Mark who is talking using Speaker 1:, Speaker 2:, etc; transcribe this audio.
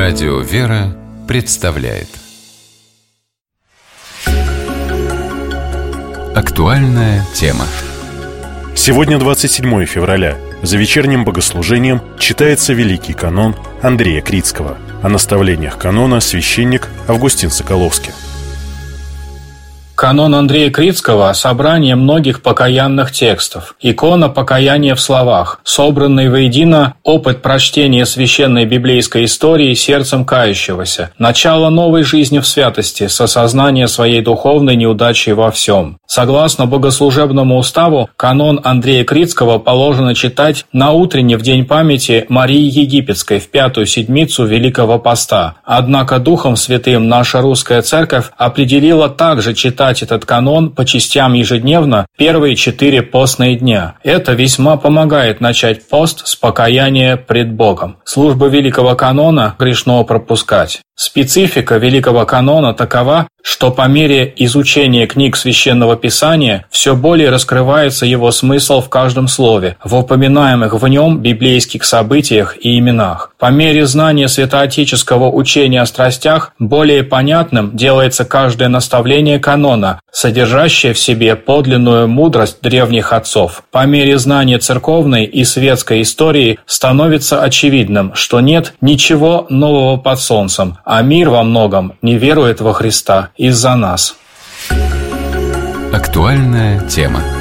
Speaker 1: Радио «Вера» представляет актуальная тема.
Speaker 2: Сегодня 27 февраля. За вечерним богослужением читается Великий канон Андрея Критского. О наставлениях канона священник Августин Соколовский.
Speaker 3: Канон Андрея Критского – собрание многих покаянных текстов, икона покаяния в словах, собранный воедино опыт прочтения священной библейской истории сердцем кающегося, начало новой жизни в святости, с осознания своей духовной неудачи во всем. Согласно богослужебному уставу, канон Андрея Критского положено читать наутренне в день памяти Марии Египетской в 5-ю седмицу Великого Поста. Однако Духом Святым наша русская церковь определила также читать этот канон по частям ежедневно первые 4 постные дня. Это весьма помогает начать пост с покаяния пред Богом. Службу Великого канона грешно пропускать. Специфика Великого канона такова, что по мере изучения книг Священного Писания все более раскрывается его смысл в каждом слове, в упоминаемых в нем библейских событиях и именах. По мере знания святоотеческого учения о страстях более понятным делается каждое наставление канона, содержащее в себе подлинную мудрость древних отцов. По мере знания церковной и светской истории становится очевидным, что нет ничего нового под солнцем, а мир во многом не верует во Христа из-за нас.
Speaker 1: Актуальная тема.